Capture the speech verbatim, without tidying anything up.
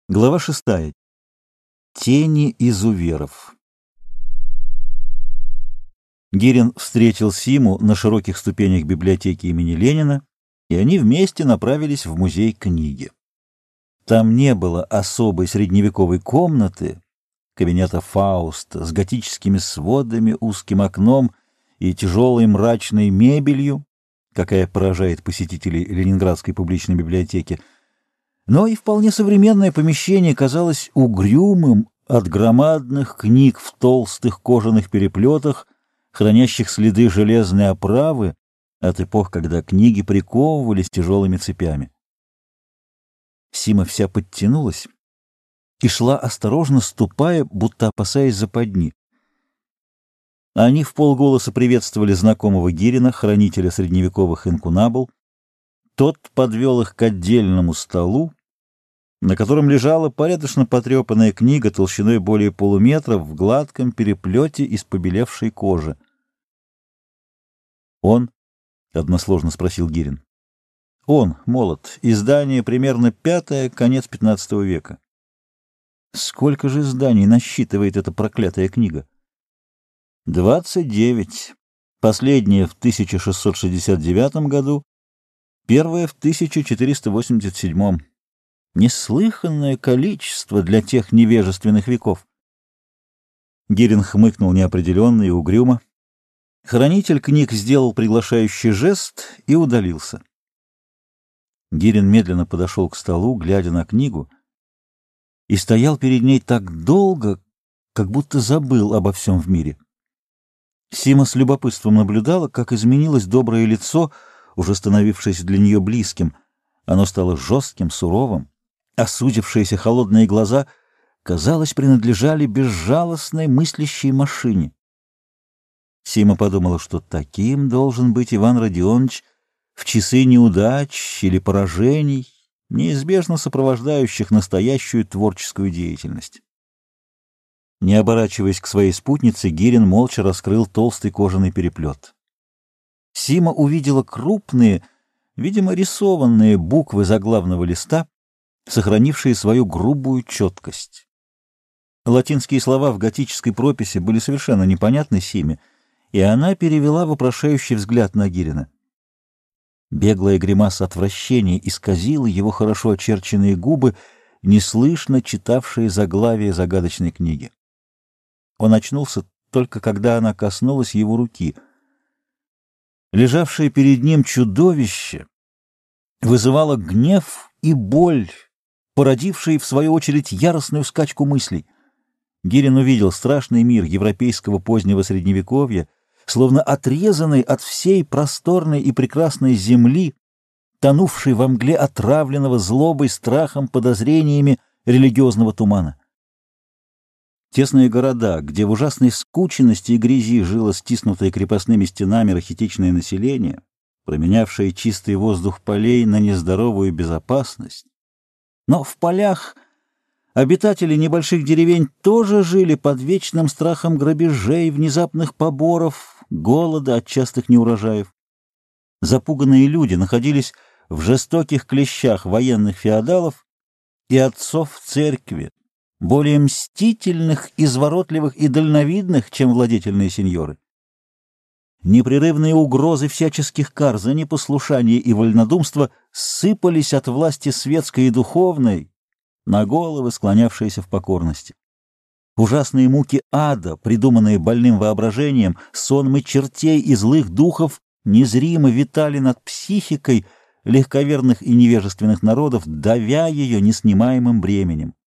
Глава шестая. Тени изуверов. Гирин встретил Симу на широких ступенях библиотеки имени Ленина, и они вместе направились в музей книги. Там не было особой средневековой комнаты, кабинета Фауста с готическими сводами, узким окном и тяжелой мрачной мебелью, какая поражает посетителей Ленинградской публичной библиотеки. Но и вполне современное помещение казалось угрюмым от громадных книг в толстых кожаных переплетах, хранящих следы железной оправы от эпох, когда книги приковывались тяжелыми цепями. Сима вся подтянулась и шла осторожно, ступая, будто опасаясь западни. Они вполголоса приветствовали знакомого Гирина, хранителя средневековых инкунабул. Тот подвел их к отдельному столу, на котором лежала порядочно потрепанная книга толщиной более полуметра в гладком переплете из побелевшей кожи. «Он?» — односложно спросил Гирин. «Он, молод. Издание примерно пятое, конец пятнадцатого века». «Сколько же изданий насчитывает эта проклятая книга?» «Двадцать девять. Последнее в тысяча шестьсот шестьдесят девятом году, первое в тысяча четыреста восемьдесят седьмом. Неслыханное количество для тех невежественных веков». Гирин хмыкнул неопределенно и угрюмо. Хранитель книг сделал приглашающий жест и удалился. Гирин медленно подошел к столу, глядя на книгу, и стоял перед ней так долго, как будто забыл обо всем в мире. Сима с любопытством наблюдала, как изменилось доброе лицо, уже становившееся для нее близким. Оно стало жестким, суровым. Осудившиеся холодные глаза, казалось, принадлежали безжалостной мыслящей машине. Сима подумала, что таким должен быть Иван Родионович в часы неудач или поражений, неизбежно сопровождающих настоящую творческую деятельность. Не оборачиваясь к своей спутнице, Гирин молча раскрыл толстый кожаный переплет. Сима увидела крупные, видимо, рисованные буквы заглавного листа, сохранившие свою грубую четкость. Латинские слова в готической прописи были совершенно непонятны Симе, и она перевела вопрошающий взгляд на Гирина. Беглая гримаса отвращения исказила его хорошо очерченные губы, неслышно читавшие заглавие загадочной книги. Он очнулся только когда она коснулась его руки. Лежавшее перед ним чудовище вызывало гнев и боль, породившие, в свою очередь, яростную скачку мыслей. Гирин увидел страшный мир европейского позднего Средневековья, словно отрезанный от всей просторной и прекрасной земли, тонувший во мгле отравленного злобой, страхом, подозрениями религиозного тумана. Тесные города, где в ужасной скученности и грязи жило стиснутое крепостными стенами рахитичное население, променявшее чистый воздух полей на нездоровую безопасность. Но в полях обитатели небольших деревень тоже жили под вечным страхом грабежей, внезапных поборов, голода от частых неурожаев. Запуганные люди находились в жестоких клещах военных феодалов и отцов церкви, более мстительных, изворотливых и дальновидных, чем владетельные сеньоры. Непрерывные угрозы всяческих кар за непослушание и вольнодумство сыпались от власти светской и духовной на головы, склонявшиеся в покорности. Ужасные муки ада, придуманные больным воображением, сонмы чертей и злых духов, незримо витали над психикой легковерных и невежественных народов, давя ее неснимаемым бременем.